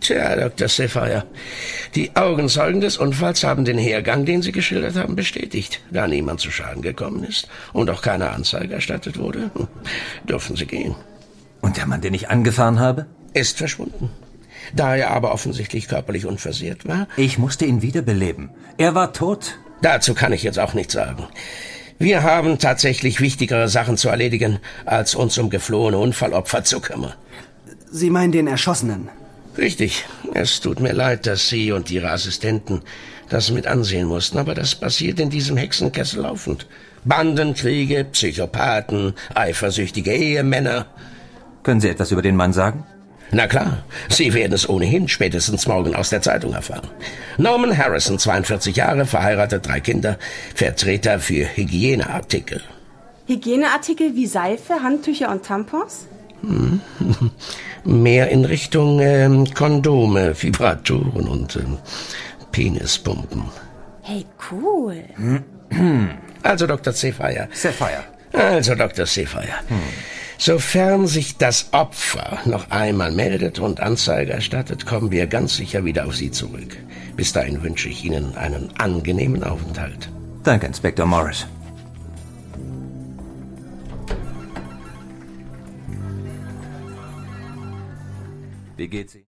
Tja, Dr. Sapphire, die Augenzeugen des Unfalls haben den Hergang, den Sie geschildert haben, bestätigt. Da niemand zu Schaden gekommen ist und auch keine Anzeige erstattet wurde, dürfen Sie gehen. Und der Mann, den ich angefahren habe? Ist verschwunden. Da er aber offensichtlich körperlich unversehrt war... Ich musste ihn wiederbeleben. Er war tot. Dazu kann ich jetzt auch nichts sagen. Wir haben tatsächlich wichtigere Sachen zu erledigen, als uns um geflohene Unfallopfer zu kümmern. Sie meinen den Erschossenen? Richtig. Es tut mir leid, dass Sie und Ihre Assistenten das mit ansehen mussten, aber das passiert in diesem Hexenkessel laufend. Bandenkriege, Psychopathen, eifersüchtige Ehemänner. Können Sie etwas über den Mann sagen? Na klar, Sie werden es ohnehin spätestens morgen aus der Zeitung erfahren. Norman Harrison, 42 Jahre, verheiratet, 3 Kinder, Vertreter für Hygieneartikel. Hygieneartikel wie Seife, Handtücher und Tampons? Mehr in Richtung Kondome, Vibratoren und Penispumpen. Hey, cool. Also, Dr. Sapphire. Sofern sich das Opfer noch einmal meldet und Anzeige erstattet, kommen wir ganz sicher wieder auf Sie zurück. Bis dahin wünsche ich Ihnen einen angenehmen Aufenthalt. Danke, Inspektor Morris. Wie geht's Ihnen?